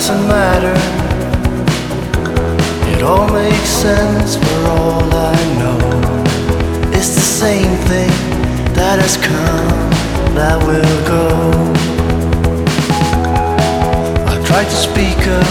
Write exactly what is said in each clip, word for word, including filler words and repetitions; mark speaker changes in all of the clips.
Speaker 1: doesn't matter. It all makes sense for all I know. It's the same thing that has come, that will go. I tried to speak up.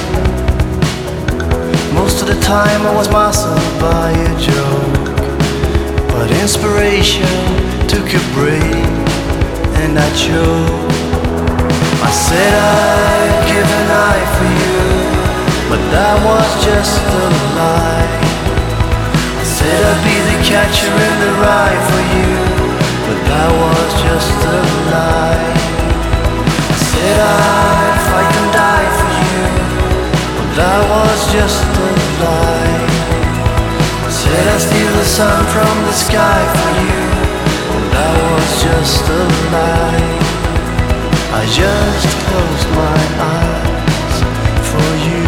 Speaker 1: Most of the time I was mastered by a joke, but inspiration took a break and I choked. I said I'd give an eye for you, but that was just a lie. I said I'd be the catcher in the rye for you, but that was just a lie. I said I'd fight and die for you, but that was just a lie. I said I'd steal the sun from the sky for you, but that was just a lie. I just closed my eyes for you.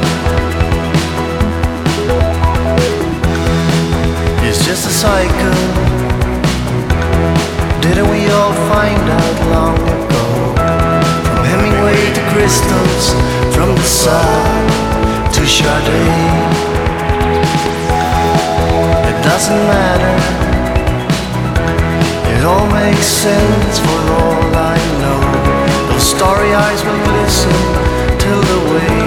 Speaker 1: It's just a cycle. Didn't we all find out long ago? From Hemingway to crystals, from the sun to Sade. It doesn't matter. It all makes sense for all I know. Those starry eyes will listen till the way